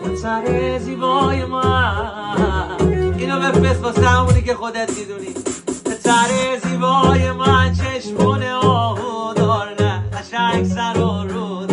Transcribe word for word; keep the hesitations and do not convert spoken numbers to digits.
سر زیبای من اینو بفرست واسه همونی که خودت میدونی. سر زیبای من چشمونه آهو دار نه قشنگ سر و رو